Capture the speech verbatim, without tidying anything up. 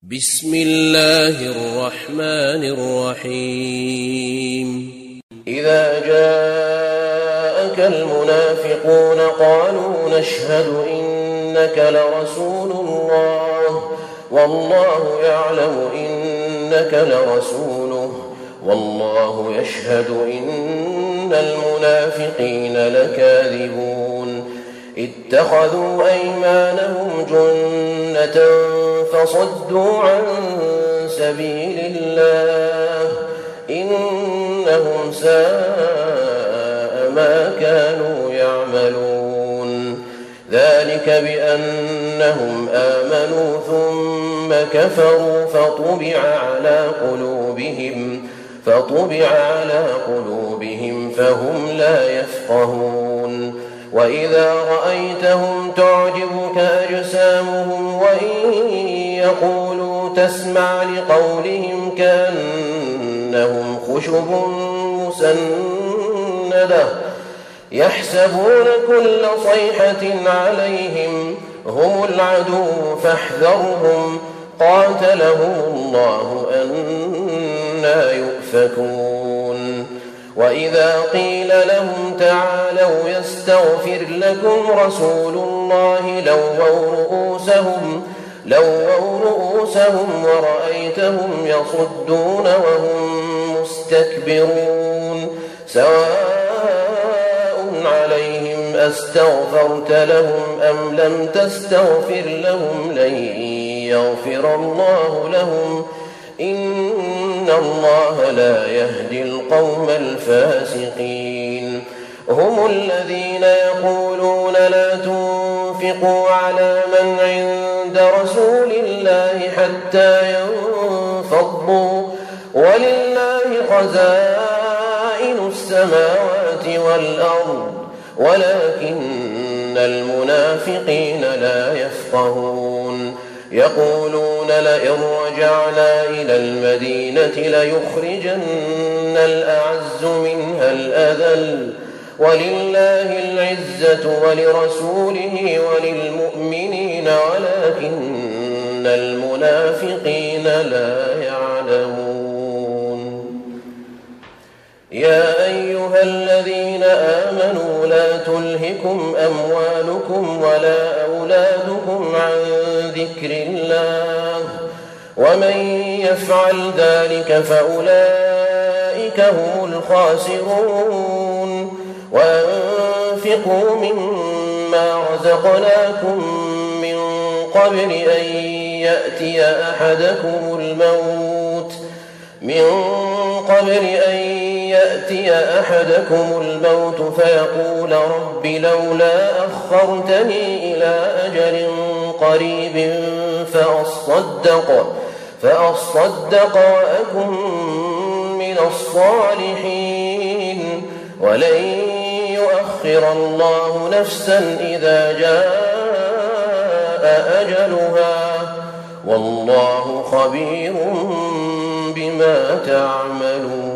بسم الله الرحمن الرحيم إذا جاءك المنافقون قالوا نشهد إنك لرسول الله والله يعلم إنك لرسوله والله يشهد إن المنافقين لكاذبون اتخذوا أيمانهم جنة فصدوا عن سبيل الله إنهم ساء ما كانوا يعملون ذلك بأنهم آمنوا ثم كفروا فطبع على قلوبهم فطبع على قلوبهم فهم لا يفقهون وإذا رأيتهم تعجبك أجسامهم وإن يقولوا تسمع لقولهم كأنهم خشب مسندة يحسبون كل صيحة عليهم هم العدو فاحذرهم قاتلهم الله أنى يؤفكون وإذا قيل لهم تعالوا يستغفر لكم رسول الله لووا رؤوسهم لووا رؤوسهم ورأيتهم يصدون وهم مستكبرون سواء عليهم أستغفرت لهم أم لم تستغفر لهم لن يغفر الله لهم إن الله لا يهدي القوم الفاسقين هم الذين يقولون لا تنفقوا على من عند رسول الله حتى ينفضوا ولله خزائن السماوات والأرض ولكن المنافقين لا يفقهون يقولون لئن رجعنا إلى المدينة ليخرجن الأعز منها الأذل ولله العزة ولرسوله وللمؤمنين ولكن المنافقين لا يعلمون يا أيها الذين آمنوا لا تلهكم أموالكم ولا أولادكم عن ذكر الله ومن يفعل ذلك فأولئك هم الخاسرون وأنفقوا مما رزقناكم من قبل أن يأتي أحدكم الموت من قبل أن يأتي أحدكم الموت فيقول رب لولا أخرتني إلى أجل قريب فأصدق فأصدق وأكن من الصالحين ولن يؤخر الله نفسا إذا جاء أجلها والله خبير بما تعملون.